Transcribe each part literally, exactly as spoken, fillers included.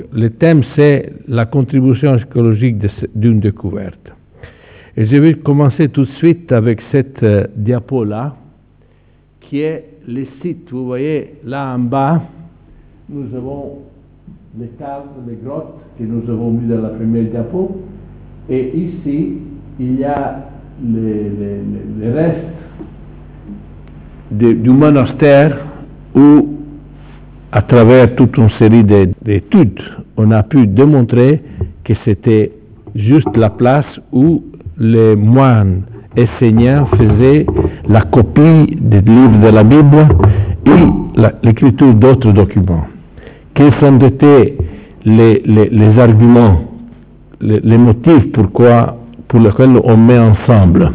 Le thème, c'est la contribution archéologique d'une découverte. Et je vais commencer tout de suite avec cette euh, diapo-là, qui est le site. Vous voyez, là en bas, nous avons les cadres, les grottes que nous avons vues dans la première diapo. Et ici, il y a les, les, les restes de, du monastère où, à travers toute une série d'études, on a pu démontrer que c'était juste la place où les moines esséniens faisaient la copie des livres de la Bible et l'écriture d'autres documents. Quels ont été les, les, les arguments, les, les motifs pourquoi, pour lesquels on met ensemble?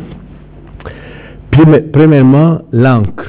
Premièrement, l'encre.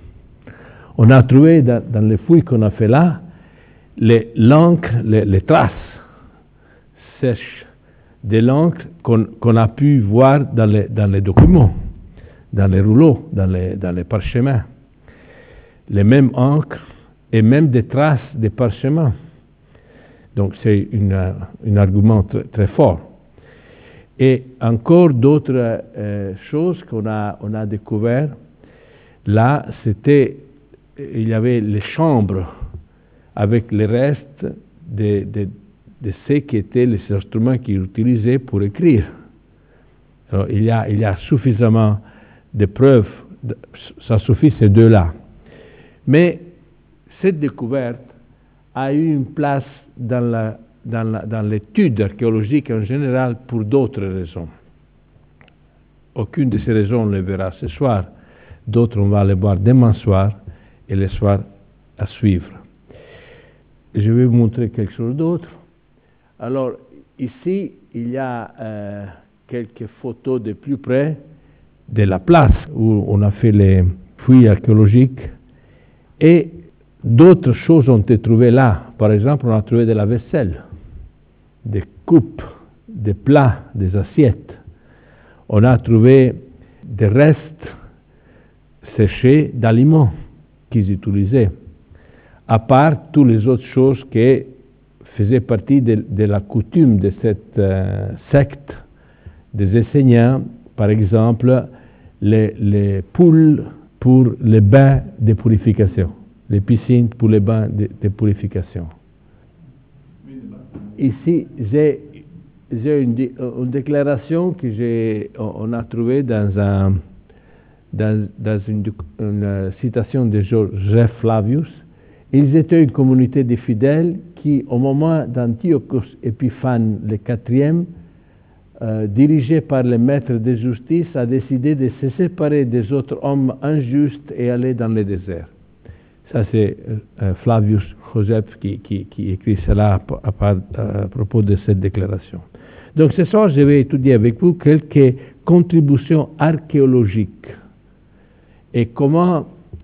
On a trouvé dans, dans les fouilles qu'on a fait là, l'encre, les, les traces sèches de l'encre qu'on qu'on a pu voir dans les, dans les documents, dans les rouleaux, dans les, dans les parchemins. Les mêmes encres et même des traces de parchemins. Donc c'est un argument très, très fort. Et encore d'autres euh, choses qu'on a, on a découvert. Là, c'était, il y avait les chambres avec les restes de, de, de ce qui étaient les instruments qu'ils utilisaient pour écrire. Alors, il y a, il y a suffisamment de preuves, ça suffit ces deux-là. Mais cette découverte a eu une place dans la dans la, dans l'étude archéologique en général pour d'autres raisons. Aucune de ces raisons on les verra ce soir, d'autres on va les voir demain soir et les soirs à suivre. Je vais vous montrer quelque chose d'autre. Alors ici, il y a euh, quelques photos de plus près de la place où on a fait les fouilles archéologiques et d'autres choses ont été trouvées là. Par exemple, on a trouvé de la vaisselle, des coupes, des plats, des assiettes. On a trouvé des restes séchés d'aliments qu'ils utilisaient, à part toutes les autres choses qui faisaient partie de, de la coutume de cette euh, secte des Esséniens, par exemple, les, les poules pour les bains de purification, les piscines pour les bains de, de purification. Ici, j'ai une, une déclaration que j'ai, on a trouvée dans, un, dans, dans une, une citation de Joseph Flavius. Ils étaient une communauté de fidèles qui, au moment d'Antiochos Épiphane le quatrième, euh, dirigé par le maître de justice, a décidé de se séparer des autres hommes injustes et aller dans le désert. Ça, c'est euh, Flavius Joseph qui, qui, qui écrit cela à, à, à propos de cette déclaration. Donc ce soir, je vais étudier avec vous quelques contributions archéologiques et comment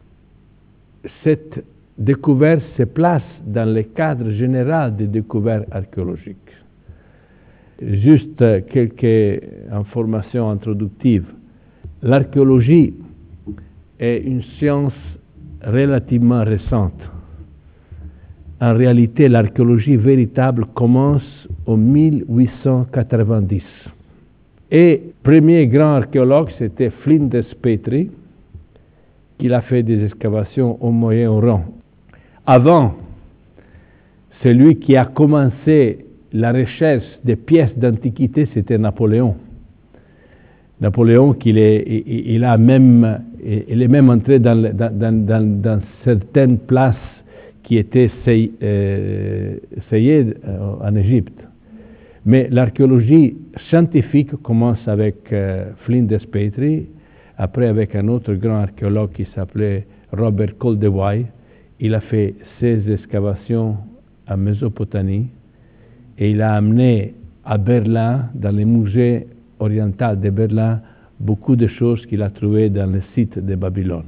cette découverte se place dans le cadre général des découvertes archéologiques. Juste quelques informations introductives. L'archéologie est une science relativement récente. En réalité, l'archéologie véritable commence en mille huit cent quatre-vingt-dix. Et le premier grand archéologue, c'était Flinders Petrie, qui a fait des excavations au Moyen-Orient. Avant, celui qui a commencé la recherche des pièces d'antiquité, c'était Napoléon. Napoléon, il est, il, il a même, il est même entré dans, dans, dans, dans certaines places qui étaient Seyed euh, en Égypte. Mais l'archéologie scientifique commence avec euh, Flinders Petrie, après avec un autre grand archéologue qui s'appelait Robert Koldewey. Il a fait seize excavations en Mésopotamie et il a amené à Berlin, dans les musées orientaux de Berlin, beaucoup de choses qu'il a trouvées dans le site de Babylone.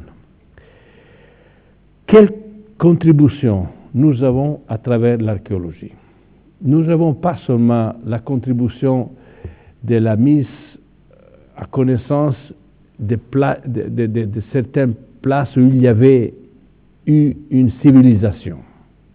Quelle contribution nous avons à travers l'archéologie? Nous n'avons pas seulement la contribution de la mise à connaissance de, de, de, de, de certaines places où il y avait eu une civilisation.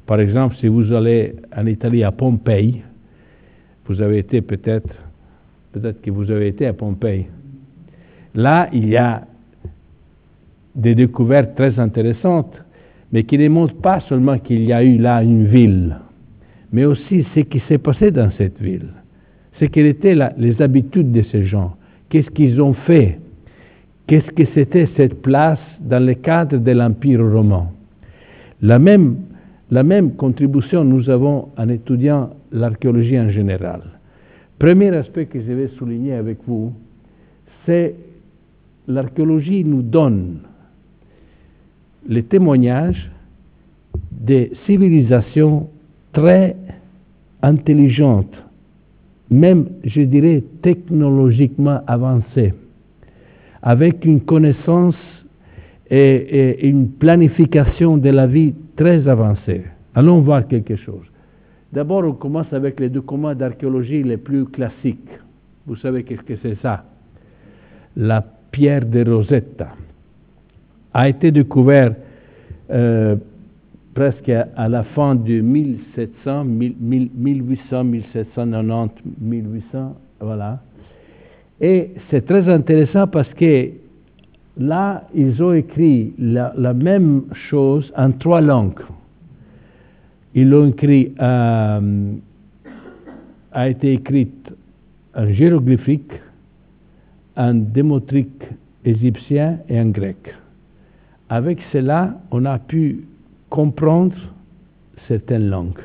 Par exemple, si vous allez en Italie à Pompéi, vous avez été peut-être, peut-être que vous avez été à Pompéi. Là, il y a des découvertes très intéressantes, mais qui ne montrent pas seulement qu'il y a eu là une ville, mais aussi ce qui s'est passé dans cette ville. Ce quelles étaient la, les habitudes de ces gens. Qu'est-ce qu'ils ont fait? Qu'est-ce que c'était cette place dans le cadre de l'Empire romain? La même, la même contribution nous avons en étudiant l'archéologie en général. Premier aspect que je vais souligner avec vous, c'est l'archéologie nous donne les témoignages des civilisations très intelligentes, même, je dirais, technologiquement avancées, avec une connaissance et, et une planification de la vie très avancée. Allons voir quelque chose. D'abord, on commence avec les documents d'archéologie les plus classiques. Vous savez qu'est-ce que c'est ça? La pierre de Rosetta a été découverte euh, presque à la fin de mille sept cents, mille huit cents, mille sept cent quatre-vingt-dix, mille huit cents, voilà. Et c'est très intéressant parce que là, ils ont écrit la, la même chose en trois langues. Ils l'ont écrit, euh, a été écrite en hiéroglyphique, en démotique égyptien et en grec. Avec cela, on a pu comprendre certaines langues.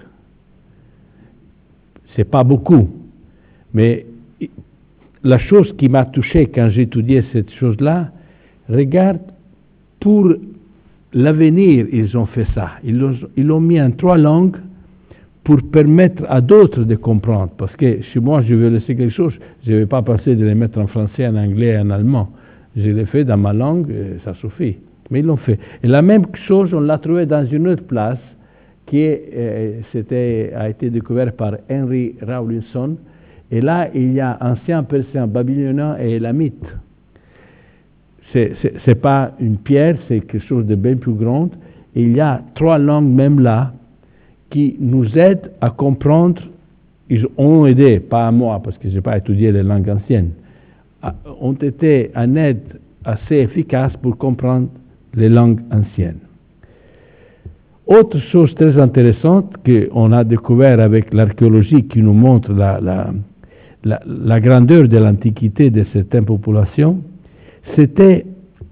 C'est pas beaucoup, mais la chose qui m'a touché quand j'ai étudié cette chose-là, regarde, pour l'avenir, ils ont fait ça. Ils l'ont, ils l'ont mis en trois langues pour permettre à d'autres de comprendre. Parce que si moi je veux laisser quelque chose, je ne vais pas passer de les mettre en français, en anglais et en allemand. Je l'ai fait dans ma langue, et ça suffit. Mais ils l'ont fait. Et la même chose, on l'a trouvé dans une autre place qui est, euh, c'était, a été découverte par Henry Rawlinson. Et là, il y a ancien persan, babylonien et élamite. Ce n'est pas une pierre, c'est quelque chose de bien plus grand. Et il y a trois langues même là qui nous aident à comprendre. Ils ont aidé, pas à moi, parce que je n'ai pas étudié les langues anciennes, ont été en aide assez efficace pour comprendre les langues anciennes. Autre chose très intéressante qu'on a découvert avec l'archéologie qui nous montre la, la, la, la grandeur de l'Antiquité de certaines populations, c'était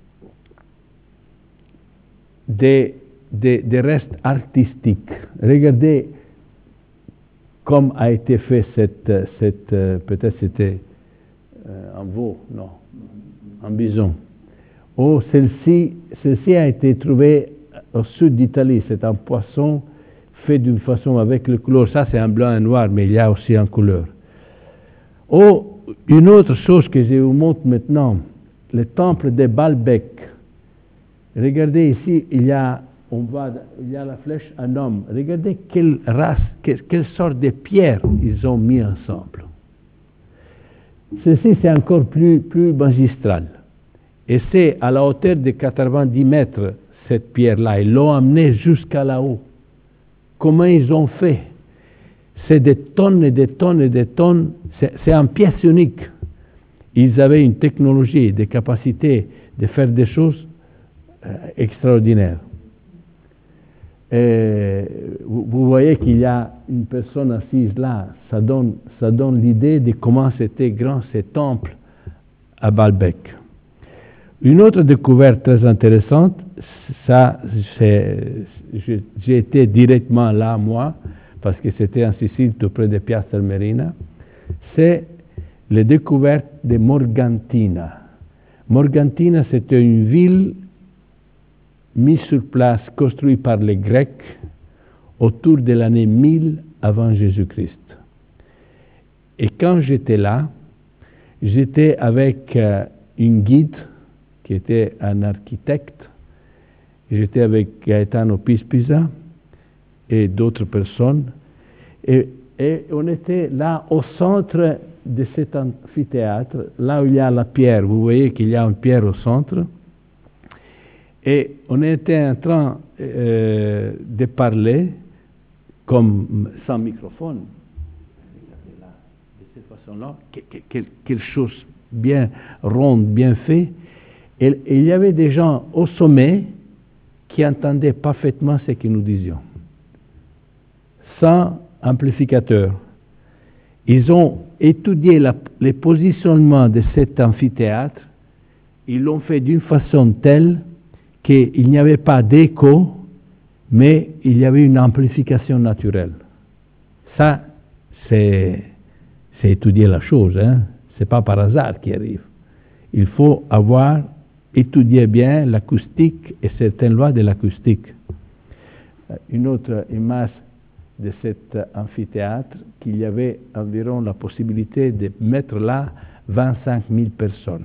des, des, des restes artistiques. Regardez comme a été fait cette, cette peut-être c'était euh, en veau, non, en bison. Oh, celle-ci, celle-ci a été trouvée au sud d'Italie. C'est un poisson fait d'une façon avec le couleur. Ça, c'est en blanc et noir, mais il y a aussi en couleur. Oh, une autre chose que je vous montre maintenant, le temple de Baalbek. Regardez ici, il y a, on va, il y a la flèche un homme. Regardez quelle race, quelle, quelle sorte de pierre ils ont mis ensemble. Ceci, c'est encore plus, plus magistral. Et c'est à la hauteur de quatre-vingt-dix mètres, cette pierre-là. Ils l'ont amenée jusqu'à là-haut. Comment ils ont fait? C'est des tonnes et des tonnes et des tonnes. C'est en pièces uniques. Ils avaient une technologie, des capacités de faire des choses euh, extraordinaires. Et vous, vous voyez qu'il y a une personne assise là. Ça donne, ça donne l'idée de comment c'était grand ces temples à Baalbek. Une autre découverte très intéressante, ça, j'ai été directement là, moi, parce que c'était en Sicile, tout près de Piazza Armerina, c'est la découverte de Morgantina. Morgantina, c'était une ville mise sur place, construite par les Grecs, autour de l'année mille avant Jésus-Christ. Et quand j'étais là, j'étais avec euh, une guide, qui était un architecte. J'étais avec Gaetano Pispisa et d'autres personnes. Et, et on était là au centre de cet amphithéâtre, là où il y a la pierre. Vous voyez qu'il y a une pierre au centre. Et on était en train euh, de parler comme sans microphone, de cette façon-là, quelque chose bien ronde, bien fait. Et il y avait des gens au sommet qui entendaient parfaitement ce que nous disions, sans amplificateur. Ils ont étudié la, les positionnements de cet amphithéâtre, ils l'ont fait d'une façon telle qu'il n'y avait pas d'écho, mais il y avait une amplification naturelle. Ça, c'est étudier la chose, hein? Ce n'est pas par hasard qui arrive. Il faut avoir étudié bien l'acoustique et certaines lois de l'acoustique. Une autre image de cet amphithéâtre, qu'il y avait environ la possibilité de mettre là vingt-cinq mille personnes.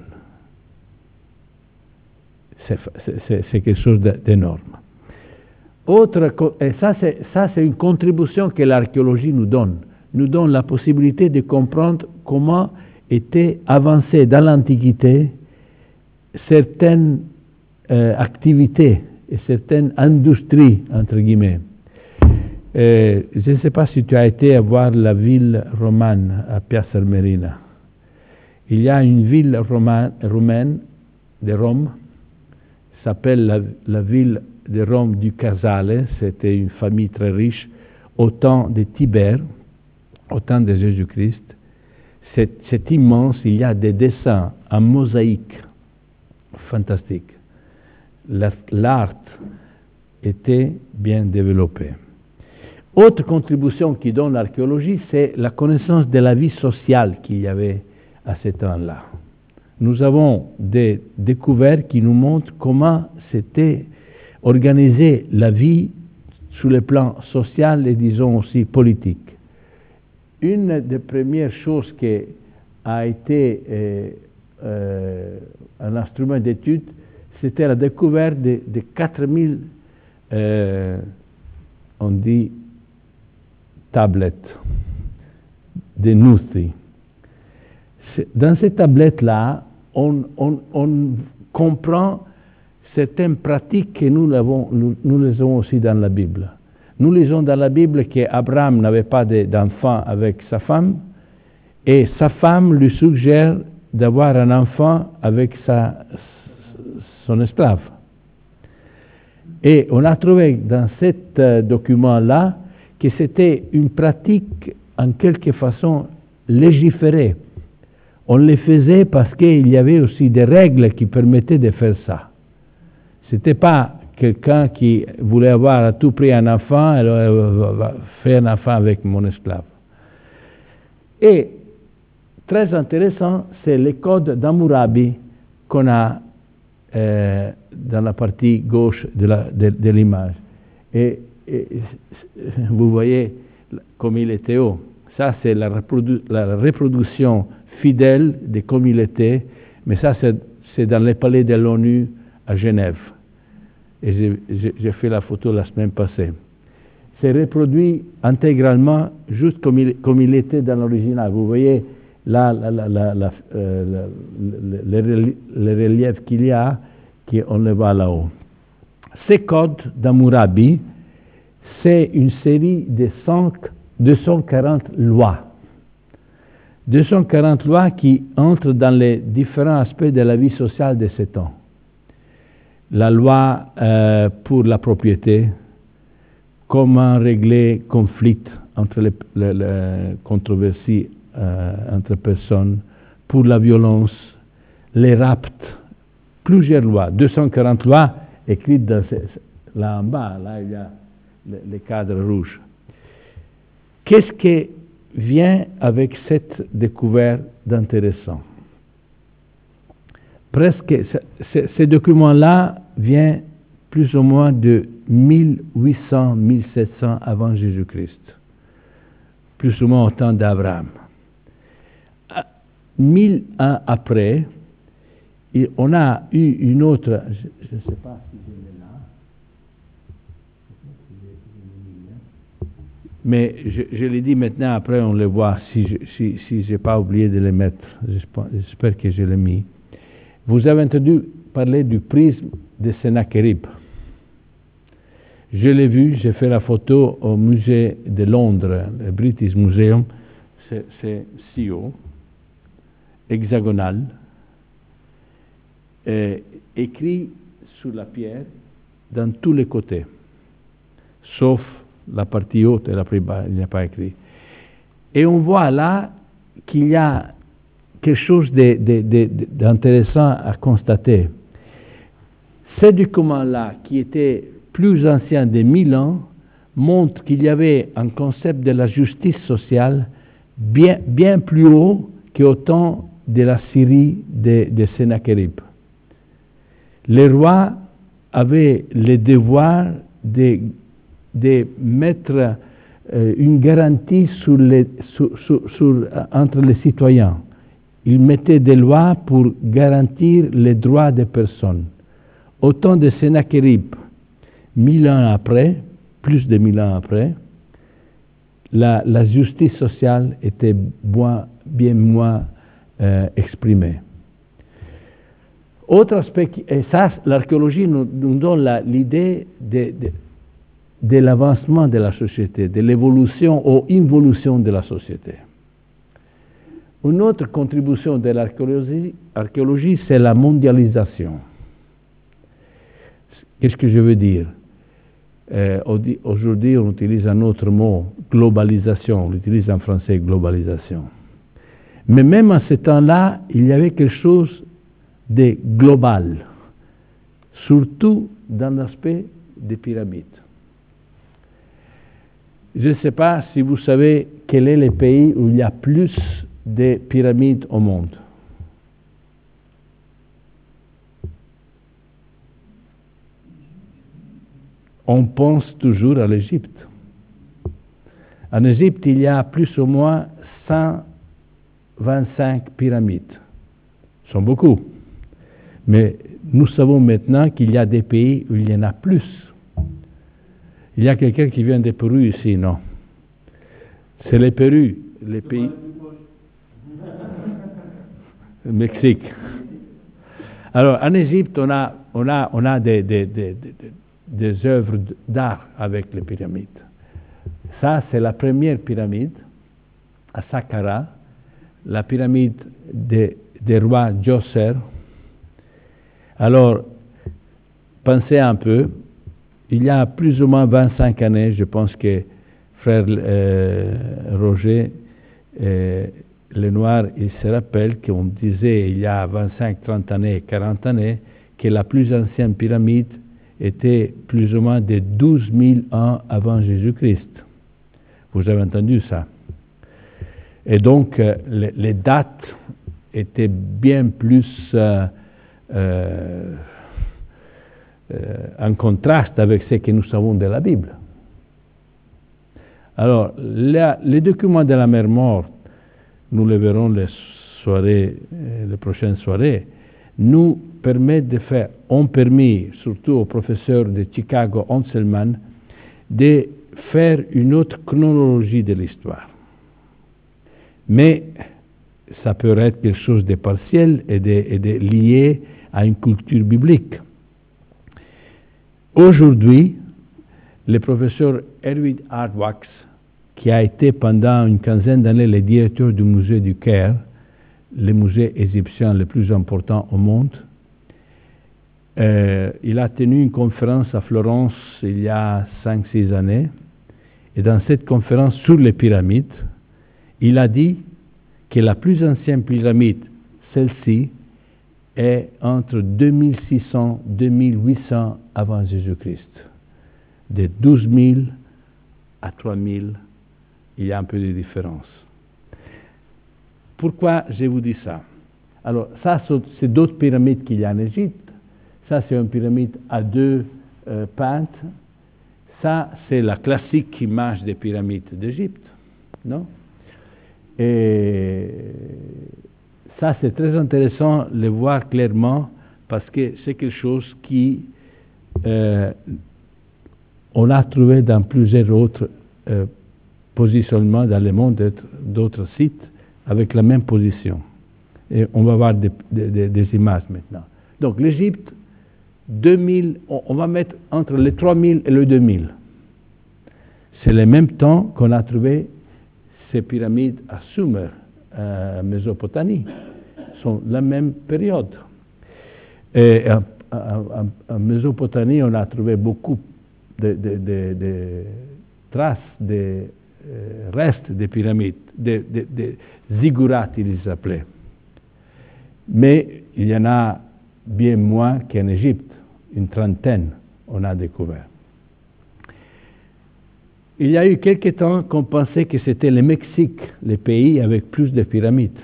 C'est quelque chose d'énorme. Autre, et ça, c'est une contribution que l'archéologie nous donne. Nous donne la possibilité de comprendre comment étaient avancées dans l'Antiquité certaines euh, activités et certaines industries, entre guillemets. Euh, je ne sais pas si tu as été à voir la ville romane à Piazza Armerina. Il y a une ville romane, romaine de Rome, s'appelle la, la ville de Rome du Casale. C'était une famille très riche au temps de Tibère, au temps de Jésus-Christ. C'est immense, il y a des dessins en mosaïque fantastiques. L'art était bien développé. Autre contribution qui donne l'archéologie, c'est la connaissance de la vie sociale qu'il y avait à ce temps-là. Nous avons des découvertes qui nous montrent comment s'était organisée la vie sur le plan social et disons aussi politique. Une des premières choses qui a été euh, euh, un instrument d'étude, c'était la découverte de, de quatre mille, euh, on dit, tablettes, de Nuthi. Dans ces tablettes-là, on, on, on comprend certaines pratiques que nous, avons, nous, nous les avons aussi dans la Bible. Nous lisons dans la Bible qu'Abraham n'avait pas d'enfant avec sa femme et sa femme lui suggère d'avoir un enfant avec sa, son esclave. Et on a trouvé dans ce document-là que c'était une pratique en quelque façon légiférée. On le faisait parce qu'il y avait aussi des règles qui permettaient de faire ça. Ce n'était pas quelqu'un qui voulait avoir à tout prix un enfant, alors faire un enfant avec mon esclave. Et très intéressant, c'est le code d'Hammurabi qu'on a euh, dans la partie gauche de, la, de, de l'image. Et, et vous voyez comme il était haut. Ça, c'est la, reprodu la reproduction fidèle de comme il était, mais ça, c'est dans les palais de l'ONU à Genève. Et j'ai fait la photo la semaine passée. C'est reproduit intégralement, juste comme il, comme il était dans l'original. Vous voyez là la, la, la, la, euh, le, le, le relief qu'il y a, qu'on le voit là-haut. Ces codes d'Hammurabi, c'est une série de deux cent quarante lois. deux cent quarante lois qui entrent dans les différents aspects de la vie sociale de ce temps. La loi euh, pour la propriété, comment régler conflit entre les, les, les controversies euh, entre personnes, pour la violence, les rapts, plusieurs lois, deux cent quarante lois écrites dans ce, là en bas, là il y a le, le cadre rouge. Qu'est-ce qui vient avec cette découverte d'intéressant? Presque, ce document-là vient plus ou moins de mille huit cents à mille sept cents avant Jésus-Christ, plus ou moins au temps d'Abraham. Mille ans après, on a eu une autre, je ne sais pas si je l'ai là, mais je, je l'ai dit maintenant, après on le voit, si je si, si n'ai pas oublié de les mettre, j'espère que je l'ai mis. Vous avez entendu parler du prisme de Sennacherib. Je l'ai vu, j'ai fait la photo au musée de Londres, le British Museum. C'est si haut, hexagonal, et écrit sur la pierre dans tous les côtés, sauf la partie haute et la plus basse, il n'y a pas écrit. Et on voit là qu'il y a quelque chose d'intéressant à constater. Ce document-là, qui était plus ancien de mille ans, montre qu'il y avait un concept de la justice sociale bien, bien plus haut qu'au temps de la Syrie de, de Sennacherib. Les rois avaient le devoir de, de mettre euh, une garantie sur les, sur, sur, sur, entre les citoyens. Ils mettaient des lois pour garantir les droits des personnes. Au temps de Sennacherib, mille ans après, plus de mille ans après, la, la justice sociale était moins, bien moins euh, exprimée. Autre aspect, et ça, l'archéologie nous, nous donne l'idée de, de, de l'avancement de la société, de l'évolution ou involution de la société. Une autre contribution de l'archéologie, c'est la mondialisation. Qu'est-ce que je veux dire? Euh, Aujourd'hui, on utilise un autre mot, globalisation. On utilise en français globalisation. Mais même à ce temps-là, il y avait quelque chose de global, surtout dans l'aspect des pyramides. Je ne sais pas si vous savez quel est le pays où il y a plus de pyramides au monde. On pense toujours à l'Égypte. En Égypte, il y a plus ou moins cent vingt-cinq pyramides. Ce sont beaucoup. Mais nous savons maintenant qu'il y a des pays où il y en a plus. Il y a quelqu'un qui vient de Pérou ici, non? C'est le Pérou, les pays... Le Mexique. Alors, en Égypte, on a, on a, on a des, des, des, des, des œuvres d'art avec les pyramides. Ça, c'est la première pyramide à Saqqara, la pyramide des, des rois Djoser. Alors, pensez un peu, il y a plus ou moins vingt-cinq années, je pense que frère euh, Roger euh, Lenoir, il se rappelle qu'on disait il y a vingt-cinq, trente années, quarante années, que la plus ancienne pyramide était plus ou moins de douze mille ans avant Jésus-Christ. Vous avez entendu ça? Et donc, euh, les, les dates étaient bien plus euh, euh, euh, en contraste avec ce que nous savons de la Bible. Alors, la, les documents de la mer Morte, nous le verrons les soirées, les prochaines soirées, nous permettent de faire, ont permis, surtout au professeur de Chicago, Onselman, de faire une autre chronologie de l'histoire. Mais ça peut être quelque chose de partiel et de, et de lié à une culture biblique. Aujourd'hui, le professeur Erwin Hartwachs, qui a été pendant une quinzaine d'années le directeur du musée du Caire, le musée égyptien le plus important au monde, euh, il a tenu une conférence à Florence il y a cinq six années, et dans cette conférence sur les pyramides, il a dit que la plus ancienne pyramide, celle-ci, est entre deux mille six cents et deux mille huit cents avant Jésus-Christ. De douze mille à trois mille, il y a un peu de différence. Pourquoi je vous dis ça? Alors, ça, c'est d'autres pyramides qu'il y a en Égypte. Ça, c'est une pyramide à deux euh, pentes. Ça, c'est la classique image des pyramides d'Égypte, non? Et ça, c'est très intéressant de le voir clairement parce que c'est quelque chose qui euh, on a trouvé dans plusieurs autres euh, positionnements dans le monde, d'autres sites avec la même position. Et on va voir des, des, des images maintenant. Donc l'Égypte, deux mille, on, on va mettre entre les trois mille et le deux mille. C'est le même temps qu'on a trouvé ces pyramides à Sumer, en Mésopotamie. Sont la même période. Et en Mésopotamie, on a trouvé beaucoup de, de, de, de traces, de euh, restes des pyramides, des de, de ziggurats, ils les appelaient. Mais il y en a bien moins qu'en Égypte, une trentaine, on a découvert. Il y a eu quelque temps qu'on pensait que c'était le Mexique, le pays avec plus de pyramides.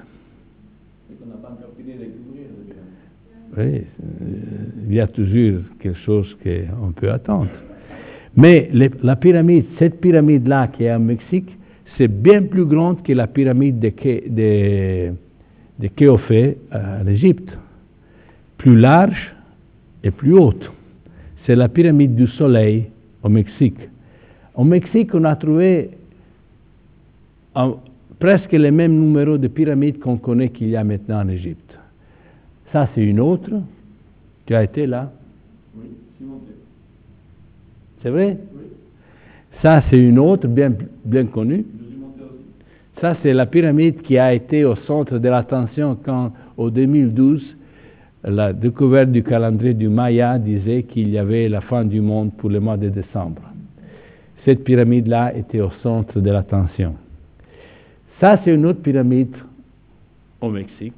Oui, il y a toujours quelque chose qu'on peut attendre. Mais les, la pyramide, cette pyramide-là qui est au Mexique, c'est bien plus grande que la pyramide de, de, de Khéophé en Égypte. Plus large et plus haute. C'est la pyramide du Soleil au Mexique. Au Mexique, on a trouvé un, presque les mêmes numéros de pyramides qu'on connaît qu'il y a maintenant en Égypte. Ça, c'est une autre. Tu as été là? Oui, je suis monté. C'est vrai? Oui. Ça, c'est une autre, bien, bien connue. Je suis monté aussi. Ça, c'est la pyramide qui a été au centre de l'attention quand, en deux mille douze, la découverte du calendrier du Maya disait qu'il y avait la fin du monde pour le mois de décembre. Cette pyramide-là était au centre de l'attention. Ça, c'est une autre pyramide au Mexique.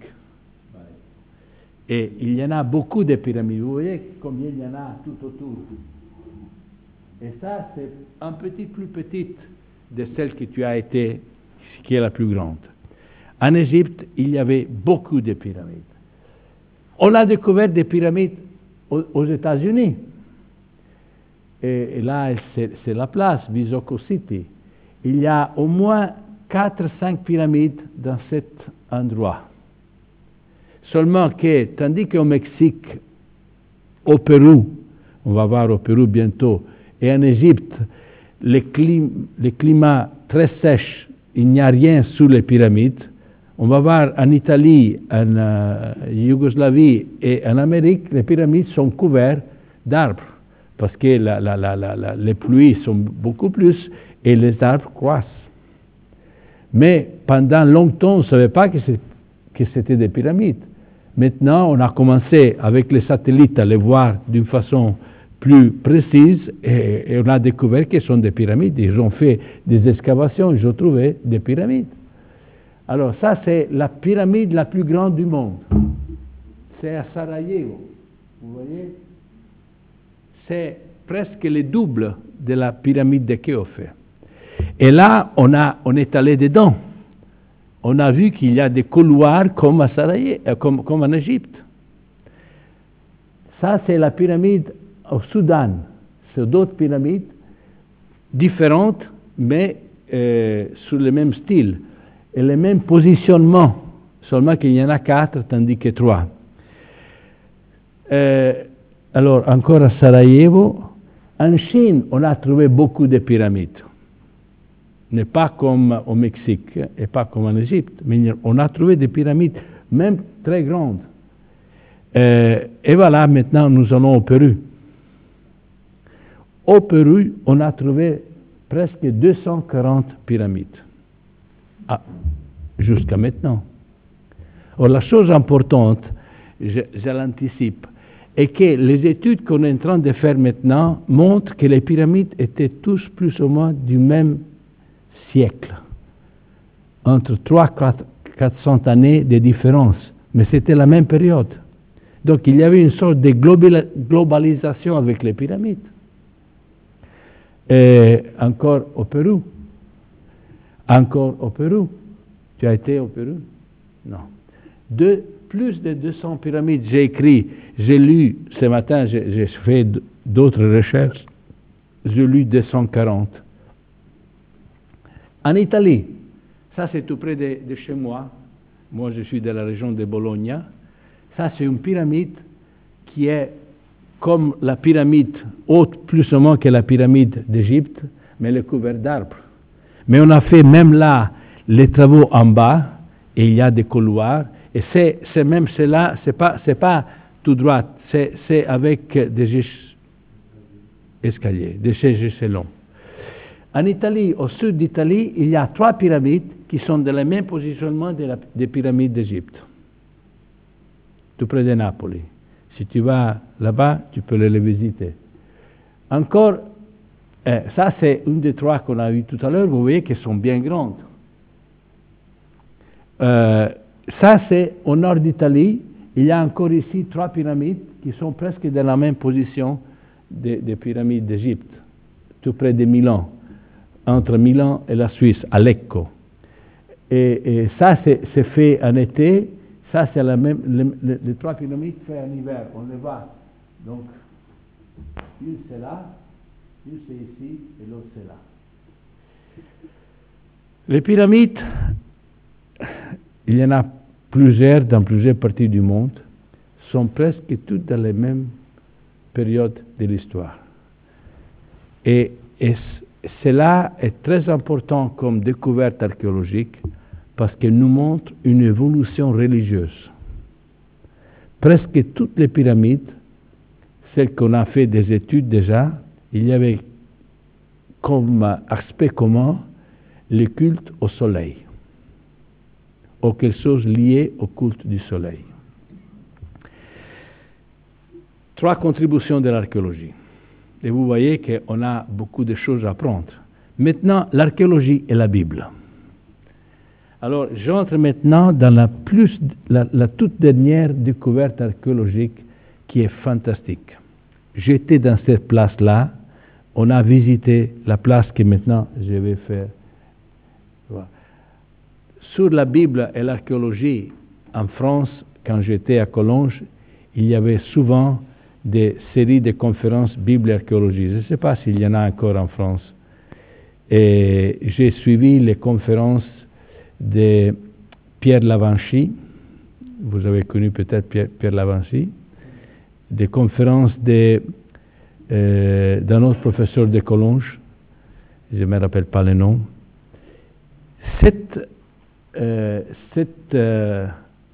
Et il y en a beaucoup de pyramides. Vous voyez combien il y en a tout autour. Et ça, c'est un petit plus petite de celle que tu as été, qui est la plus grande. En Égypte, il y avait beaucoup de pyramides. On a découvert des pyramides aux, aux États-Unis. Et, et là, c'est la place, Visoko City. Il y a au moins quatre cinq pyramides dans cet endroit. Seulement que, tandis qu'au Mexique, au Pérou, on va voir au Pérou bientôt, et en Égypte, le, clim, le climat très sèche, il n'y a rien sous les pyramides. On va voir en Italie, en euh, Yougoslavie et en Amérique, les pyramides sont couvertes d'arbres, parce que la, la, la, la, les pluies sont beaucoup plus et les arbres croissent. Mais pendant longtemps, on ne savait pas que c'était des pyramides. Maintenant, on a commencé avec les satellites à les voir d'une façon plus précise et, et on a découvert que ce sont des pyramides. Ils ont fait des excavations, ils ont trouvé des pyramides. Alors ça, c'est la pyramide la plus grande du monde. C'est à Sarajevo. Vous voyez? C'est presque le double de la pyramide de Khéophé. Et là, on, a, on est allé dedans. On a vu qu'il y a des couloirs comme à Sarajevo, comme, comme en Égypte. Ça, c'est la pyramide au Soudan. C'est d'autres pyramides différentes, mais euh, sur le même style et le même positionnement, seulement qu'il y en a quatre, tandis que trois. Euh, alors, encore à Sarajevo, en Chine, on a trouvé beaucoup de pyramides. n'est pas comme au Mexique et pas comme en Égypte, mais on a trouvé des pyramides, même très grandes. Euh, et voilà, maintenant nous allons au Pérou. Au Pérou, on a trouvé presque deux cent quarante pyramides, ah, jusqu'à maintenant. Or, la chose importante, je, je l'anticipe, est que les études qu'on est en train de faire maintenant montrent que les pyramides étaient tous plus ou moins du même siècle, entre trois à quatre cents années de différence, mais c'était la même période. Donc il y avait une sorte de globalisation avec les pyramides. Et encore au Pérou. Encore au Pérou. Tu as été au Pérou? Non. De, plus de deux cents pyramides. J'ai écrit, j'ai lu, ce matin, j'ai fait d'autres recherches, j'ai lu deux cent quarante. En Italie, ça c'est tout près de, de chez moi. Moi, je suis de la région de Bologna. Ça, c'est une pyramide qui est comme la pyramide haute, plus ou moins que la pyramide d'Égypte, mais elle est couverte d'arbres. Mais on a fait même là les travaux en bas, et il y a des couloirs, et c'est même cela, c'est pas, c'est pas tout droit, c'est, c'est avec des escaliers, des échelons. En Italie, au sud d'Italie, il y a trois pyramides qui sont dans le même positionnement de la, des pyramides d'Égypte, tout près de Napoli. Si tu vas là-bas, tu peux les visiter. Encore, eh, ça c'est une des trois qu'on a vues tout à l'heure, vous voyez qu'elles sont bien grandes. Euh, ça c'est au nord d'Italie, il y a encore ici trois pyramides qui sont presque dans la même position des, des pyramides d'Égypte, tout près de Milan, entre Milan et la Suisse, à Lecco. Et, et ça c'est, c'est fait en été, ça c'est la même, les, les, les trois pyramides fait en hiver, on les voit. Donc, une c'est là, une c'est ici et l'autre c'est là. Les pyramides, il y en a plusieurs dans plusieurs parties du monde, sont presque toutes dans les mêmes périodes de l'histoire. Et, et cela est très important comme découverte archéologique parce qu'elle nous montre une évolution religieuse. Presque toutes les pyramides, celles qu'on a fait des études déjà, il y avait comme aspect commun le culte au soleil, ou quelque chose lié au culte du soleil. Trois contributions de l'archéologie. Et vous voyez qu'on a beaucoup de choses à apprendre. Maintenant, l'archéologie et la Bible. Alors, j'entre maintenant dans la, plus, la, la toute dernière découverte archéologique qui est fantastique. J'étais dans cette place-là, on a visité la place que maintenant je vais faire. Voilà. Sur la Bible et l'archéologie, en France, quand j'étais à Collonges, il y avait souvent des séries de conférences Bible et archéologie. Je ne sais pas s'il y en a encore en France. Et j'ai suivi les conférences de Pierre Lavanchy. Vous avez connu peut-être Pierre, Pierre Lavanchy. Des conférences de, euh, d'un autre professeur de Collonges. Je ne me rappelle pas le nom. Cette, euh, cette, euh,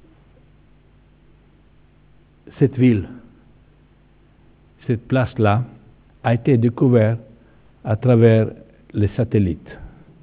cette ville, cette place-là, a été découverte à travers les satellites,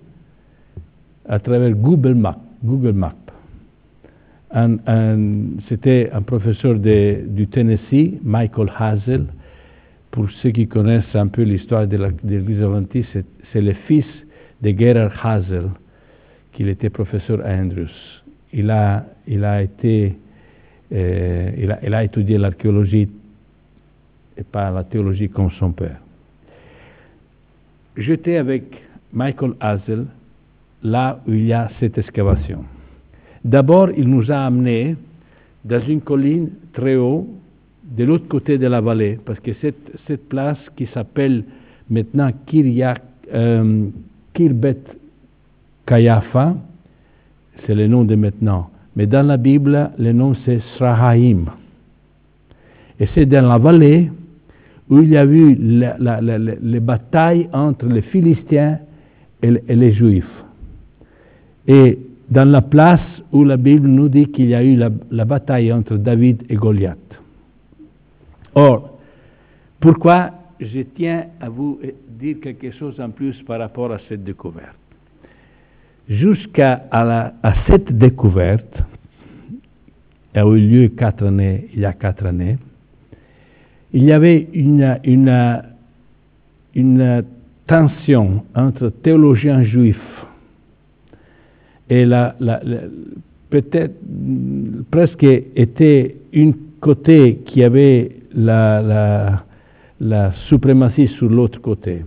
à travers Google Maps. Google Maps. Un, un, c'était un professeur de, du Tennessee, Michael Hazel. Pour ceux qui connaissent un peu l'histoire de, la, de l'Église adventiste, c'est, c'est le fils de Gerhard Hazel, qui était professeur à Andrews. Il a, il a été, euh, il, a, il a étudié l'archéologie et pas la théologie comme son père. J'étais avec Michael Hazel là où il y a cette excavation. D'abord, il nous a amenés dans une colline très haut, de l'autre côté de la vallée, parce que cette, cette place qui s'appelle maintenant Kiryat, euh, Kirbet Kayafa, c'est le nom de maintenant. Mais dans la Bible, le nom c'est Srahaim. Et c'est dans la vallée où il y a eu la, la, la, la, les batailles entre les Philistins et, et les Juifs. Et dans la place où la Bible nous dit qu'il y a eu la, la bataille entre David et Goliath. Or, pourquoi je tiens à vous dire quelque chose en plus par rapport à cette découverte? Jusqu'à à la, à cette découverte, qui a eu lieu quatre années, il y a quatre années, il y avait une, une, une tension entre théologiens juifs et la, la, la, peut-être presque était une côté qui avait la, la, la suprématie sur l'autre côté.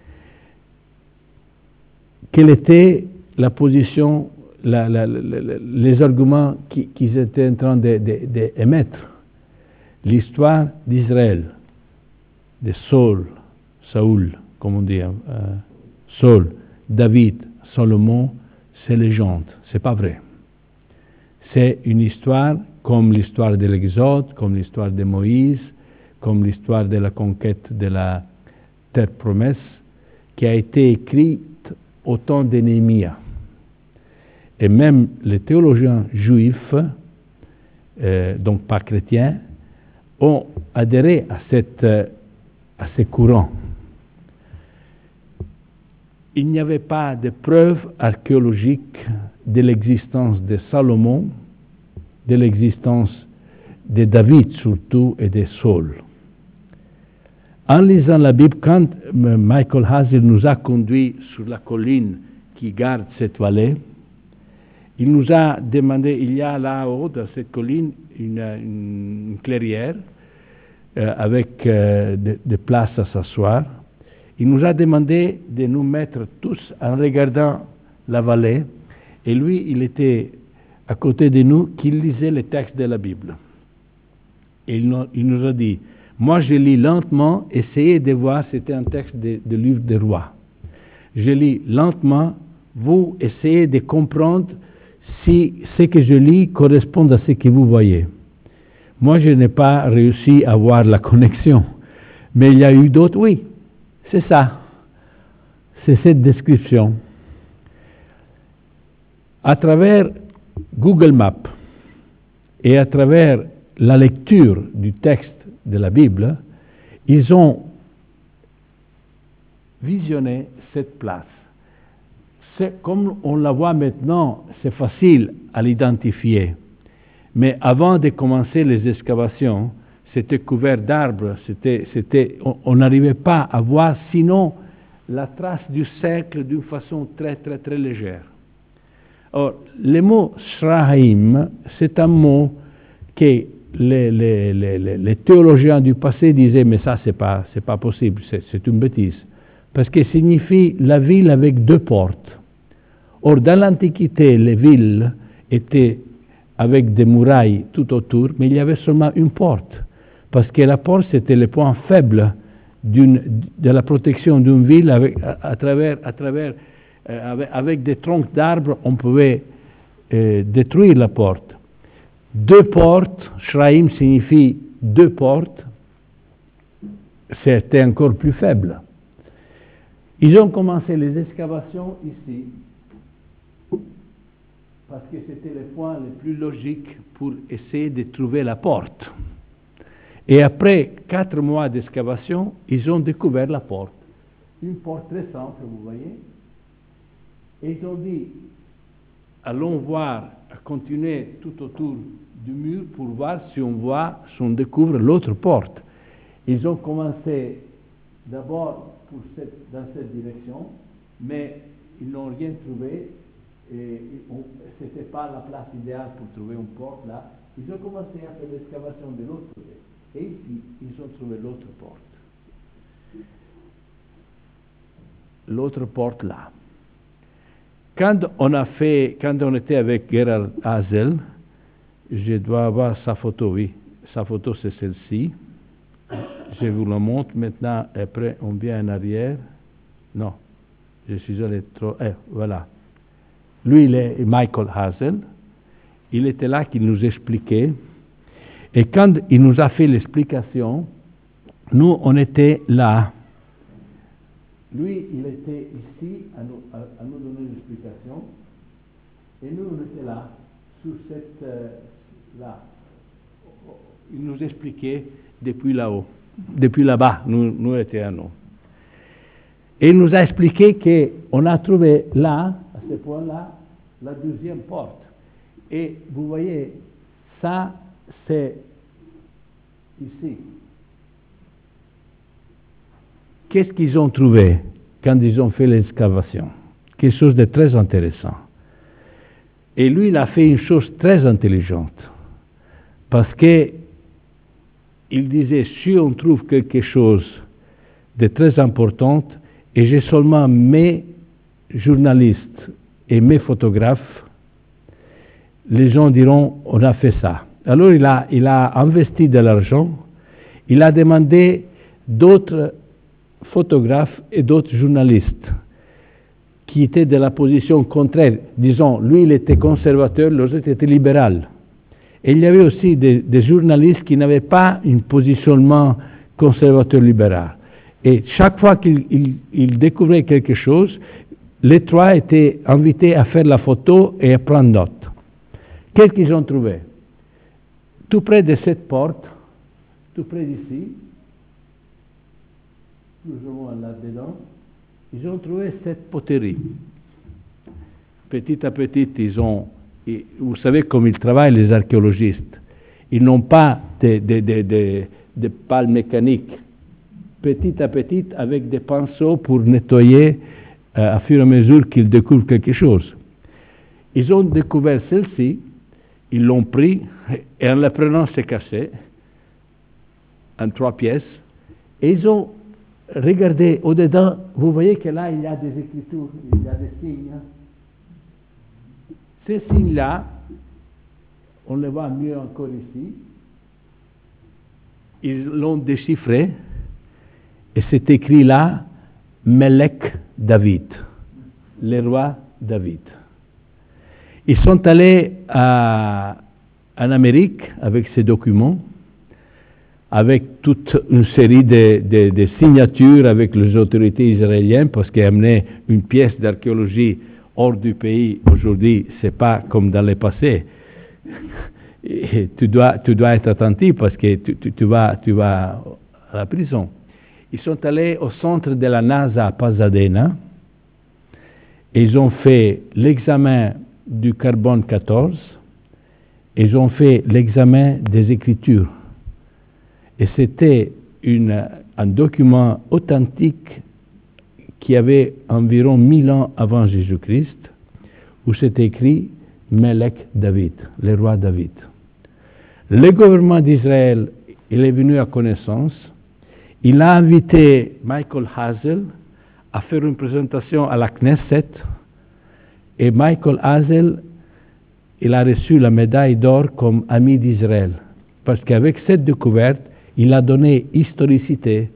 Quelle était la position, la, la, la, les arguments qui, qu'ils étaient en train d'émettre? L'histoire d'Israël, de Saul, Saoul, comme on dit, euh, Saul, David, Salomon, c'est légende, c'est pas vrai. C'est une histoire comme l'histoire de l'Exode, comme l'histoire de Moïse, comme l'histoire de la conquête de la terre promesse, qui a été écrite au temps de Néhémie. Et même les théologiens juifs, euh, donc pas chrétiens, ont adhéré à, cette, à ces courants. Il n'y avait pas de preuves archéologiques de l'existence de Salomon, de l'existence de David surtout et de Saul. En lisant la Bible, quand Michael Hazel nous a conduits sur la colline qui garde cette vallée, il nous a demandé, il y a là-haut, dans cette colline, une, une, une clairière euh, avec euh, des de places à s'asseoir. Il nous a demandé de nous mettre tous en regardant la vallée, et lui, il était à côté de nous, qui lisait les textes de la Bible. Et il nous, il nous a dit, moi je lis lentement, essayez de voir, c'était un texte de, de livre des rois. Je lis lentement, vous essayez de comprendre si ce que je lis correspond à ce que vous voyez. Moi, je n'ai pas réussi à voir la connexion, mais il y a eu d'autres, oui, c'est ça, c'est cette description. À travers Google Maps et à travers la lecture du texte de la Bible, ils ont visionné cette place. C'est, comme on la voit maintenant, c'est facile à l'identifier. Mais avant de commencer les excavations, c'était couvert d'arbres, c'était, c'était, on n'arrivait pas à voir sinon la trace du cercle d'une façon très très très légère. Or, le mot Shraim, c'est un mot que les, les, les, les théologiens du passé disaient, mais ça c'est pas, c'est pas possible, c'est, c'est une bêtise, parce que signifie la ville avec deux portes. Or, dans l'Antiquité, les villes étaient avec des murailles tout autour, mais il y avait seulement une porte, parce que la porte, c'était le point faible d'une, de la protection d'une ville avec, à, à travers, à travers euh, avec, avec des troncs d'arbres, on pouvait euh, détruire la porte. Deux portes, Shraim signifie deux portes, c'était encore plus faible. Ils ont commencé les excavations ici, parce que c'était le point le plus logique pour essayer de trouver la porte. Et après quatre mois d'excavation, ils ont découvert la porte. Une porte très simple, vous voyez. Et ils ont dit, allons voir, continuer tout autour du mur pour voir si on voit, si on découvre l'autre porte. Ils ont commencé d'abord pour cette, dans cette direction, mais ils n'ont rien trouvé. Et ce n'était pas la place idéale pour trouver une porte là. Ils ont commencé à faire l'excavation de l'autre côté. Et ici, ils ont trouvé l'autre porte. L'autre porte là. Quand on a fait, quand on était avec Gerhard Hazel, je dois avoir sa photo, oui. Sa photo, c'est celle-ci. Je vous la montre maintenant. Après, on vient en arrière. Non, je suis allé trop. Eh, voilà. Lui, il est Michael Hazel. Il était là qu'il nous expliquait. Et quand il nous a fait l'explication, nous, on était là. Lui, il était ici à nous, à, à nous donner l'explication. Et nous, on était là, sur cette... Euh, là. Il nous expliquait depuis là-haut. Depuis là-bas, nous, nous étions à nous. Et il nous a expliqué qu'on a trouvé là, à ce point-là, la deuxième porte. Et vous voyez, ça, c'est ici. Qu'est-ce qu'ils ont trouvé quand ils ont fait l'excavation? Quelque chose de très intéressant. Et lui, il a fait une chose très intelligente. Parce que il disait, si on trouve quelque chose de très important, et j'ai seulement mes journalistes et mes photographes, les gens diront, on a fait ça. Alors il a, il a investi de l'argent, il a demandé d'autres photographes et d'autres journalistes qui étaient de la position contraire. Disons, lui, il était conservateur, l'autre était libéral. Et il y avait aussi des, des journalistes qui n'avaient pas un positionnement conservateur-libéral. Et chaque fois qu'ils il, il découvraient quelque chose, les trois étaient invités à faire la photo et à prendre note. Qu'est-ce qu'ils ont trouvé? Tout près de cette porte, tout près d'ici, plus ou moins là-dedans, ils ont trouvé cette poterie. Petit à petit, ils ont... Et vous savez comme ils travaillent, les archéologistes. Ils n'ont pas de, de, de, de, de pales mécaniques. Petit à petit, avec des pinceaux pour nettoyer euh, à fur et à mesure qu'ils découvrent quelque chose. Ils ont découvert celle-ci, ils l'ont pris, et en la prenant, c'est cassé, en trois pièces, et ils ont regardé au-dedans, vous voyez que là, il y a des écritures, il y a des signes. Ces signes-là, on les voit mieux encore ici, ils l'ont déchiffré, et c'est écrit là, Melech David, le roi David. Ils sont allés à, en Amérique avec ces documents, avec toute une série de, de, de signatures avec les autorités israéliennes, parce qu'amener une pièce d'archéologie hors du pays aujourd'hui, ce n'est pas comme dans le passé. Et tu, dois, tu dois être attentif parce que tu, tu, tu, vas, tu vas à la prison. Ils sont allés au centre de la NASA à Pasadena et ils ont fait l'examen du carbone quatorze et ils ont fait l'examen des écritures. Et c'était une, un document authentique qui avait environ mille ans avant Jésus-Christ, où c'est écrit Melech David, le roi David. Le gouvernement d'Israël, il est venu à connaissance, il a invité Michael Hazel à faire une présentation à la Knesset, et Michael Hazel, il a reçu la médaille d'or comme ami d'Israël, parce qu'avec cette découverte, il a donné historicité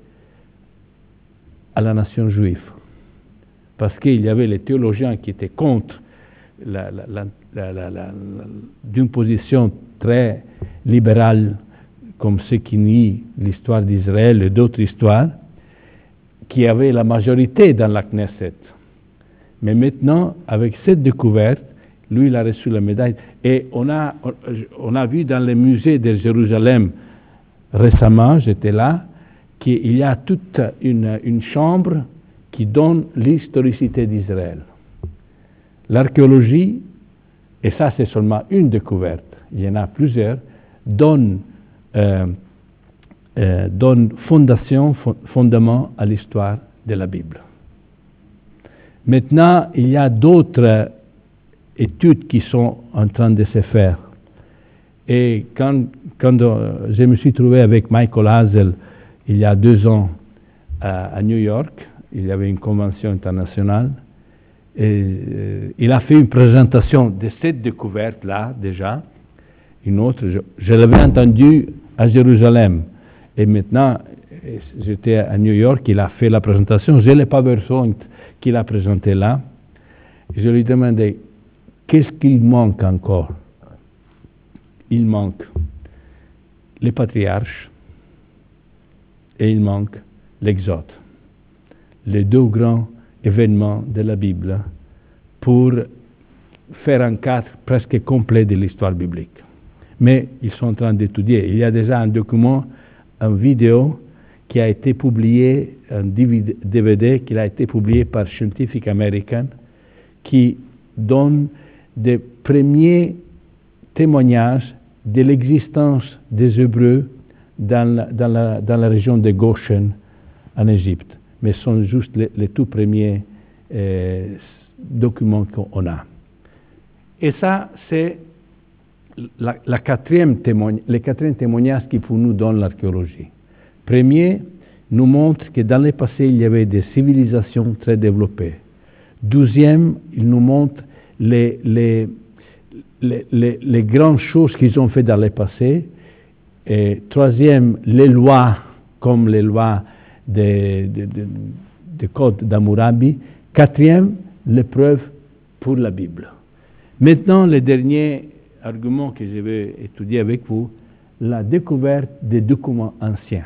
à la nation juive. Parce qu'il y avait les théologiens qui étaient contre la, la, la, la, la, la, d'une position très libérale, comme ceux qui nient l'histoire d'Israël et d'autres histoires, qui avaient la majorité dans la Knesset. Mais maintenant, avec cette découverte, lui, il a reçu la médaille. Et on a, on a vu dans les musées de Jérusalem, récemment, j'étais là, qu'il y a toute une, une chambre qui donne l'historicité d'Israël. L'archéologie, et ça c'est seulement une découverte, il y en a plusieurs, donne, euh, euh, donne fondation, fondement à l'histoire de la Bible. Maintenant, il y a d'autres études qui sont en train de se faire. Et quand, quand euh, je me suis trouvé avec Michael Hazel il y a deux ans à, à New York, il y avait une convention internationale, et euh, il a fait une présentation de cette découverte-là déjà, une autre, je, je l'avais entendue à Jérusalem, et maintenant, j'étais à New York, il a fait la présentation, je n'ai pas besoin qu'il a présenté là, je lui demandais, qu'est-ce qu'il manque encore? Il manque les patriarches et il manque l'Exode, les deux grands événements de la Bible pour faire un cadre presque complet de l'histoire biblique. Mais ils sont en train d'étudier. Il y a déjà un document, une vidéo qui a été publié, un D V D qui a été publié par Scientific American, qui donne des premiers témoignages de l'existence des Hébreux dans la, dans la, dans la région de Goshen, en Égypte. Mais ce sont juste les, les tout premiers euh, documents qu'on a. Et ça, c'est la, la quatrième témoignage, le quatrième témoignage qui pour nous donne l'archéologie. Premier, nous montre que dans le passé, il y avait des civilisations très développées. Douzième, il nous montre les, les, les, les, les grandes choses qu'ils ont fait dans le passé. Et troisième, les lois, comme les lois des de, de, de Code d'Hammurabi. Quatrième, les preuves pour la Bible. Maintenant, le dernier argument que je vais étudier avec vous, la découverte des documents anciens.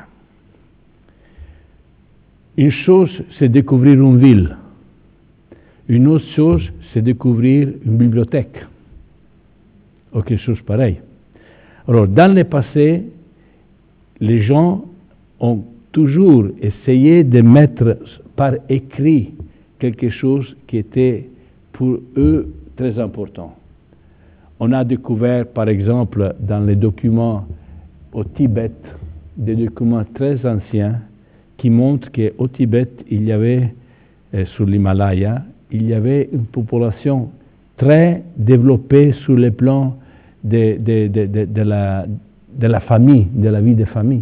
Une chose, c'est découvrir une ville. Une autre chose, c'est découvrir une bibliothèque. Ou quelque chose pareil. Alors, dans le passé, les gens ont toujours essayé de mettre par écrit quelque chose qui était pour eux très important. On a découvert, par exemple, dans les documents au Tibet, des documents très anciens qui montrent qu'au Tibet, il y avait, euh, sur l'Himalaya, il y avait une population très développée sur le plan de, de, de, de, de, la, de la famille, de la vie de famille.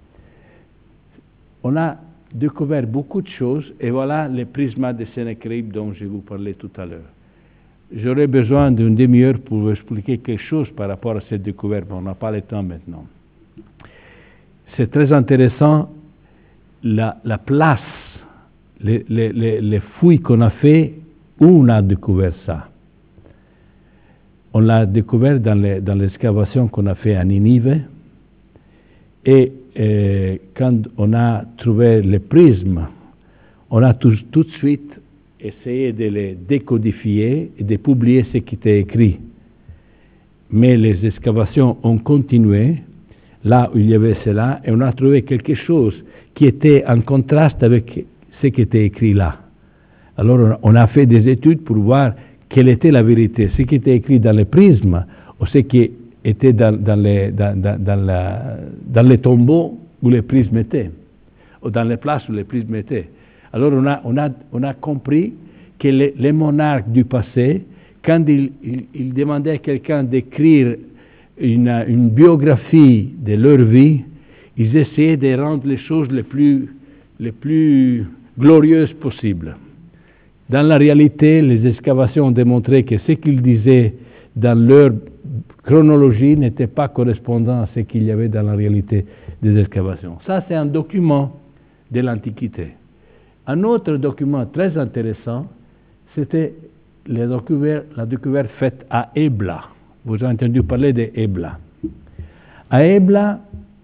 On a découvert beaucoup de choses, et voilà le prisme de Sennacherib dont je vous parlais tout à l'heure. J'aurais besoin d'une demi-heure pour vous expliquer quelque chose par rapport à cette découverte, mais on n'a pas le temps maintenant. C'est très intéressant la, la place, les, les, les, les fouilles qu'on a fait, où on a découvert ça. On l'a découvert dans, les, dans l'excavation qu'on a fait à Ninive, et euh, quand on a trouvé les prismes, on a tout, tout de suite essayé de les décodifier et de publier ce qui était écrit. Mais les excavations ont continué, là où il y avait cela, et on a trouvé quelque chose qui était en contraste avec ce qui était écrit là. Alors on a fait des études pour voir quelle était la vérité, ce qui était écrit dans les prismes ou ce qui était dans, dans, les, dans, dans, dans, la, dans les tombeaux où les prismes étaient, ou dans les places où les prismes étaient. Alors on a, on a, on a compris que les, les monarques du passé, quand ils, ils, ils demandaient à quelqu'un d'écrire une, une biographie de leur vie, ils essayaient de rendre les choses les plus, les plus glorieuses possibles. Dans la réalité, les excavations ont démontré que ce qu'ils disaient dans leur chronologie n'était pas correspondant à ce qu'il y avait dans la réalité des excavations. Ça, c'est un document de l'Antiquité. Un autre document très intéressant, c'était la découverte, la découverte faite à Ebla. Vous avez entendu parler d'Ebla. À Ebla,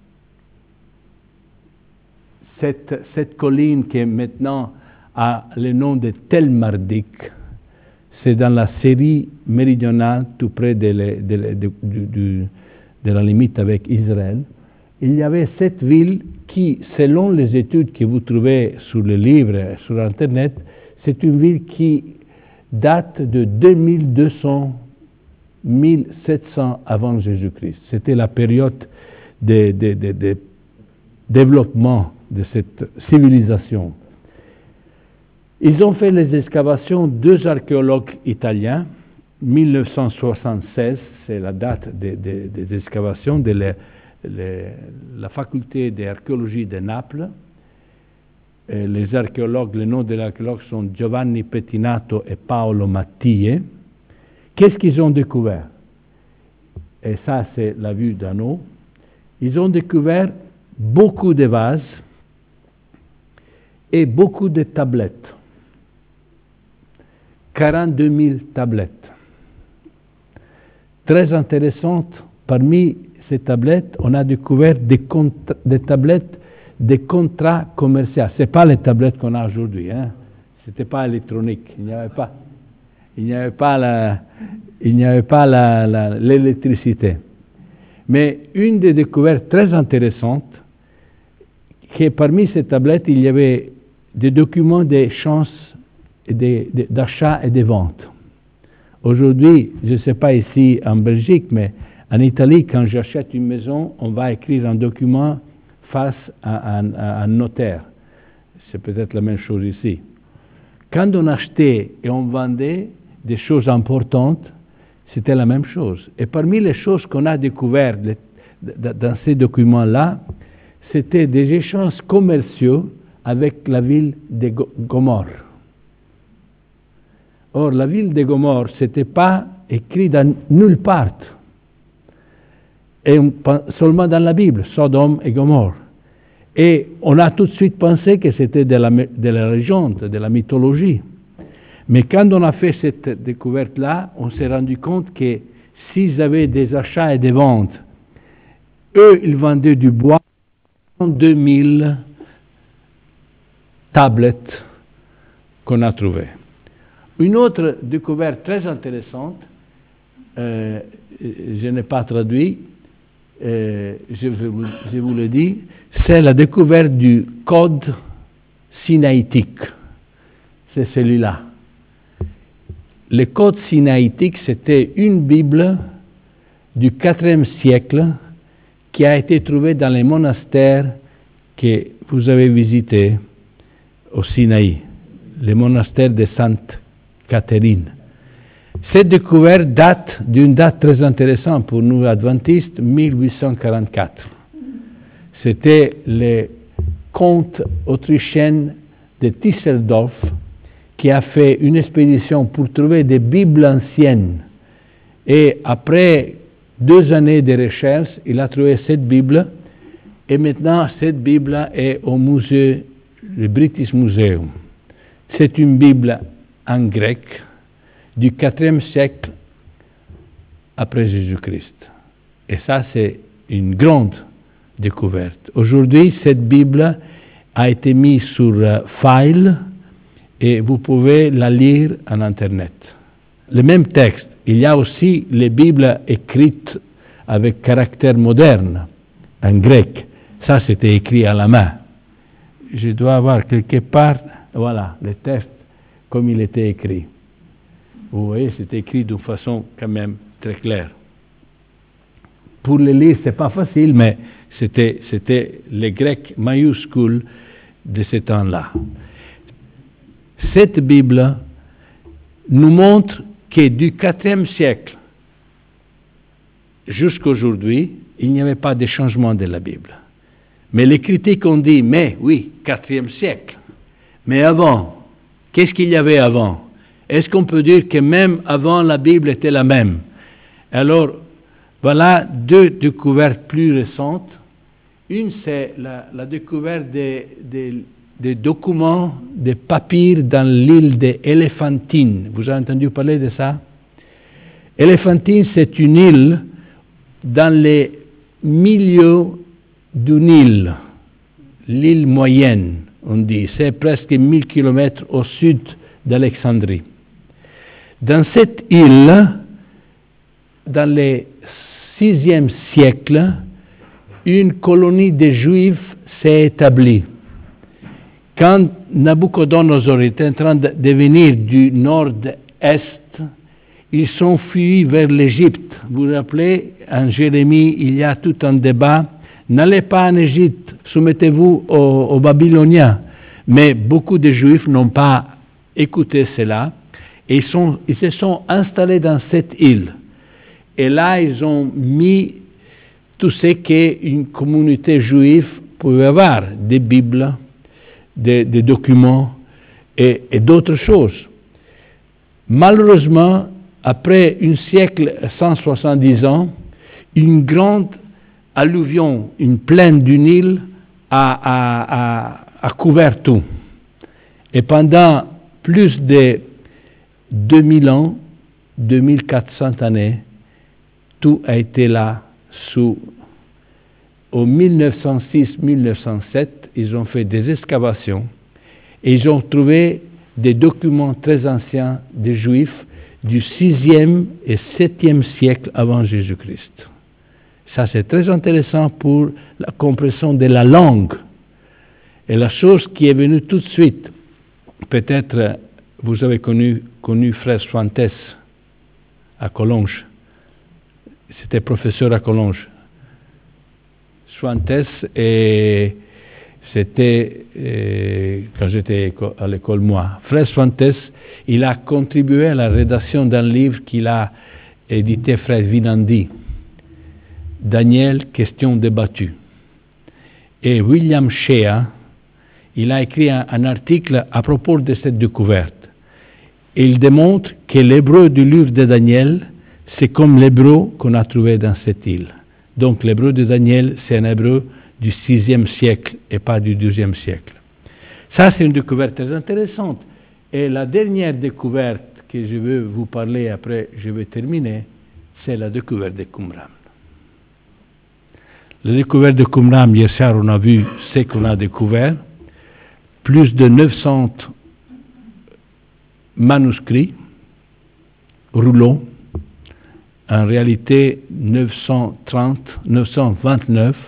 cette, cette colline qui est maintenant a le nom de Tel Mardik, c'est dans la Syrie méridionale, tout près de, le, de, de, de, de, de la limite avec Israël. Il y avait cette ville qui, selon les études que vous trouvez sur le livre, sur Internet, c'est une ville qui date de deux mille deux cents, mille sept cents avant Jésus-Christ. C'était la période de, de, de, de développement de cette civilisation. Ils ont fait les excavations, deux archéologues italiens, mille neuf cent soixante-seize, c'est la date des, des, des excavations de la, les, la faculté d'archéologie de Naples. Et les archéologues, les noms des archéologues sont Giovanni Pettinato et Paolo Mattie. Qu'est-ce qu'ils ont découvert? Et ça, c'est la vue d'en haut. Ils ont découvert beaucoup de vases et beaucoup de tablettes. quarante-deux mille tablettes. Très intéressantes, parmi ces tablettes, on a découvert des, des tablettes de contrats commerciaux. Ce n'est pas les tablettes qu'on a aujourd'hui, hein? Ce n'était pas électronique, il n'y avait pas, il n'y avait pas, la, il n'y avait pas la, la, l'électricité. Mais une des découvertes très intéressantes, que parmi ces tablettes, il y avait des documents d'échange, d'achat et de vente. Aujourd'hui, je ne sais pas ici en Belgique, mais en Italie, quand j'achète une maison, on va écrire un document face à un, à un notaire. C'est peut-être la même chose ici. Quand on achetait et on vendait des choses importantes, c'était la même chose. Et parmi les choses qu'on a découvertes dans ces documents-là, c'était des échanges commerciaux avec la ville de Gomorre. Or, la ville de Gomorre, ce n'était pas écrit dans nulle part, et on, seulement dans la Bible, Sodome et Gomorre. Et on a tout de suite pensé que c'était de la, de la légende, de la mythologie. Mais quand on a fait cette découverte-là, on s'est rendu compte que s'ils avaient des achats et des ventes, eux, ils vendaient du bois, deux mille tablettes qu'on a trouvées. Une autre découverte très intéressante, euh, je n'ai pas traduit, euh, je, vous, je vous le dis, c'est la découverte du code sinaïtique. C'est celui-là. Le code sinaïtique, c'était une Bible du quatrième siècle qui a été trouvée dans les monastères que vous avez visités au Sinaï, le monastère de Sainte Catherine. Cette découverte date d'une date très intéressante pour nous adventistes, mille huit cent quarante-quatre. C'était le comte autrichien de Tisseldorf qui a fait une expédition pour trouver des Bibles anciennes. Et après deux années de recherche, il a trouvé cette Bible. Et maintenant, cette Bible est au musée, le British Museum. C'est une Bible en grec du quatrième siècle après Jésus-Christ. Et ça, c'est une grande découverte. Aujourd'hui, cette Bible a été mise sur uh, file et vous pouvez la lire en Internet. Le même texte, il y a aussi les Bibles écrites avec caractère moderne, en grec. Ça, c'était écrit à la main. Je dois avoir quelque part, voilà, le texte comme il était écrit. Vous voyez, c'est écrit d'une façon quand même très claire. Pour le lire, ce n'est pas facile, mais c'était, c'était le grec majuscule de ce temps-là. Cette Bible nous montre que du quatrième siècle jusqu'à aujourd'hui, il n'y avait pas de changement de la Bible. Mais les critiques ont dit, mais oui, quatrième siècle. Mais avant, qu'est-ce qu'il y avait avant? Est-ce qu'on peut dire que même avant, la Bible était la même? Alors, voilà deux découvertes plus récentes. Une, c'est la, la découverte des, des, des documents, des papiers dans l'île d'Éléphantine. Vous avez entendu parler de ça? Éléphantine, c'est une île dans les milieux d'une île, l'île moyenne, on dit. C'est presque mille kilomètres au sud d'Alexandrie. Dans cette île, dans le sixième siècle, une colonie de Juifs s'est établie. Quand Nabucodonosor était en train de venir du nord-est, ils sont fuis vers l'Égypte. Vous vous rappelez, en Jérémie, il y a tout un débat. N'allez pas en Égypte, soumettez-vous aux, aux Babyloniens. Mais beaucoup de Juifs n'ont pas écouté cela. Et ils, sont, ils se sont installés dans cette île. Et là, ils ont mis tout ce qu'une communauté juive pouvait avoir, des Bibles, des, des documents et, et d'autres choses. Malheureusement, après un siècle, cent soixante-dix ans, une grande alluvion, une plaine d'une île a, a, a, a couvert tout. Et pendant plus de deux mille ans, deux mille quatre cents années, tout a été là sous. Au mille neuf cent six mille neuf cent sept, ils ont fait des excavations et ils ont trouvé des documents très anciens des Juifs du sixième et septième siècle avant Jésus-Christ. Ça, c'est très intéressant pour la compréhension de la langue. Et la chose qui est venue tout de suite, peut-être vous avez connu, connu Frère Suantes à Collonges. C'était professeur à Collonges. Suantes, et c'était euh, quand j'étais à l'école, moi. Frère Suantes, il a contribué à la rédaction d'un livre qu'il a édité, Frère Vinandi, Daniel, question débattue. Et William Shea, il a écrit un, un article à propos de cette découverte. Et il démontre que l'hébreu du livre de Daniel, c'est comme l'hébreu qu'on a trouvé dans cette île. Donc l'hébreu de Daniel, c'est un hébreu du sixième siècle et pas du douzième siècle. Ça, c'est une découverte très intéressante. Et la dernière découverte que je veux vous parler, après je vais terminer, c'est la découverte de Qumran. La découverte de Qumran, hier soir, on a vu ce qu'on a découvert. Plus de neuf cents manuscrits, rouleaux, en réalité neuf cent trente, neuf cent vingt-neuf.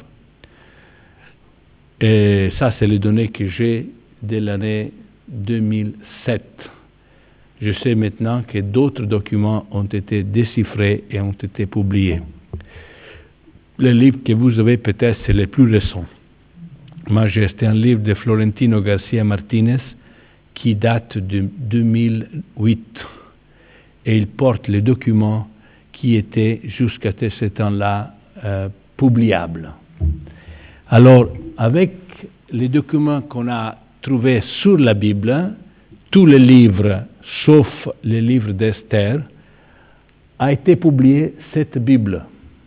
Et ça, c'est les données que j'ai de l'année deux mille sept. Je sais maintenant que d'autres documents ont été déchiffrés et ont été publiés. Le livre que vous avez peut-être, c'est le plus récent. Moi, j'ai acheté un livre de Florentino García Martínez qui date de deux mille huit. Et il porte les documents qui étaient jusqu'à ce temps-là euh, publiables. Alors, avec les documents qu'on a trouvés sur la Bible, tous les livres, sauf les livres d'Esther, a été publié cette Bible,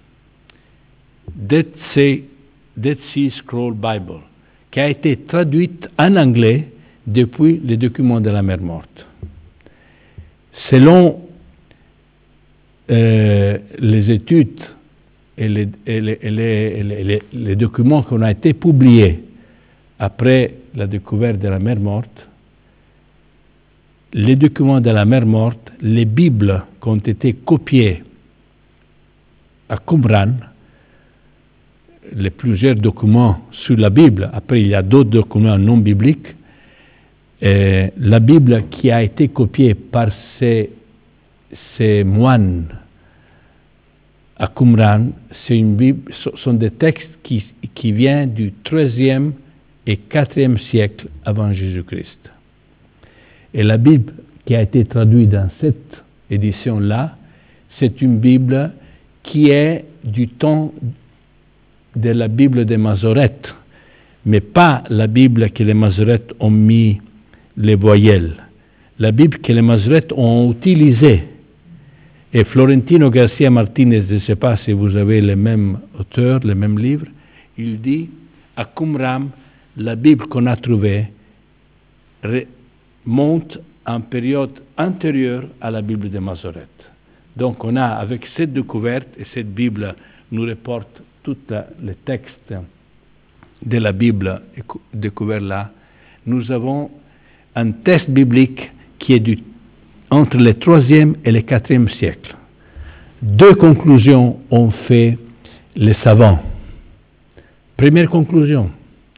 Dead Sea, Dead Sea Scroll Bible, qui a été traduite en anglais depuis les documents de la mer Morte. Selon euh, les études et les, et les, et les, et les, les, les documents qui ont été publiés après la découverte de la mer Morte, les documents de la mer Morte, les Bibles qui ont été copiées à Qumran, les plusieurs documents sur la Bible, après il y a d'autres documents non bibliques, et la Bible qui a été copiée par ces, ces moines à Qumran, c'est une Bible, sont des textes qui, qui viennent du treizième et quatrième siècle avant Jésus-Christ. Et la Bible qui a été traduite dans cette édition-là, c'est une Bible qui est du temps de la Bible des Masoretes, mais pas la Bible que les Masoretes ont mis les voyelles. La Bible que les Masoretes ont utilisée. Et Florentino García Martínez, je ne sais pas si vous avez les mêmes auteurs, les mêmes livres, il dit, à Qumran, la Bible qu'on a trouvée monte en période antérieure à la Bible des Masoretes. Donc on a, avec cette découverte, et cette Bible nous reporte tous les textes de la Bible découvert là, nous avons un texte biblique qui est du, entre le troisième et le quatrième siècle. Deux conclusions ont fait les savants. Première conclusion,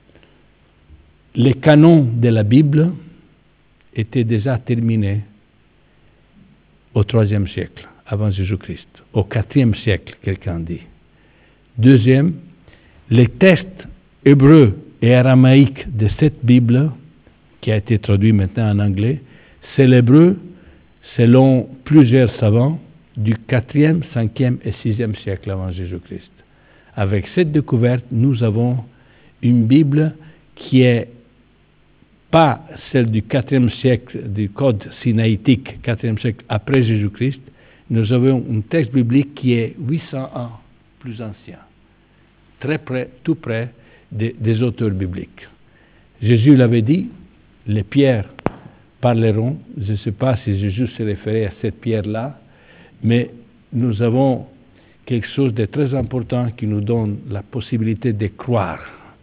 les canons de la Bible étaient déjà terminés au troisième siècle, avant Jésus-Christ, au quatrième siècle, quelqu'un dit. Deuxième, les textes hébreux et aramaïques de cette Bible, qui a été traduit maintenant en anglais, c'est l'hébreu, selon plusieurs savants, du quatrième, cinquième et sixième siècle avant Jésus-Christ. Avec cette découverte, nous avons une Bible qui est pas celle du quatrième siècle, du code sinaïtique, quatrième siècle après Jésus-Christ. Nous avons un texte biblique qui est huit cents ans plus ancien, très près, tout près des, des auteurs bibliques. Jésus l'avait dit, les pierres parleront. Je ne sais pas si Jésus se référait à cette pierre-là, mais nous avons quelque chose de très important qui nous donne la possibilité de croire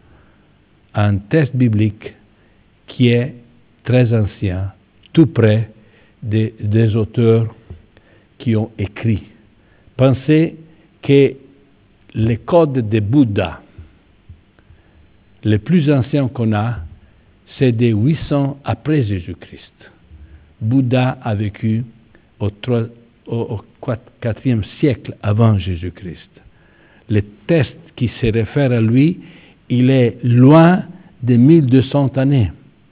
à un texte biblique qui est très ancien, tout près des, des auteurs qui ont écrit. Pensez que les codes de Bouddha, les plus anciens qu'on a, c'est de huit cents après Jésus-Christ. Bouddha a vécu au, au, au quatrième siècle avant Jésus-Christ. Le texte qui se réfère à lui, il est loin de mille deux cents années.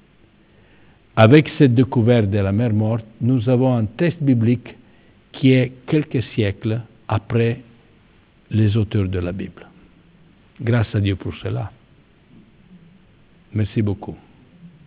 Avec cette découverte de la mer Morte, nous avons un texte biblique qui est quelques siècles après les auteurs de la Bible. Grâce à Dieu pour cela. Merci beaucoup.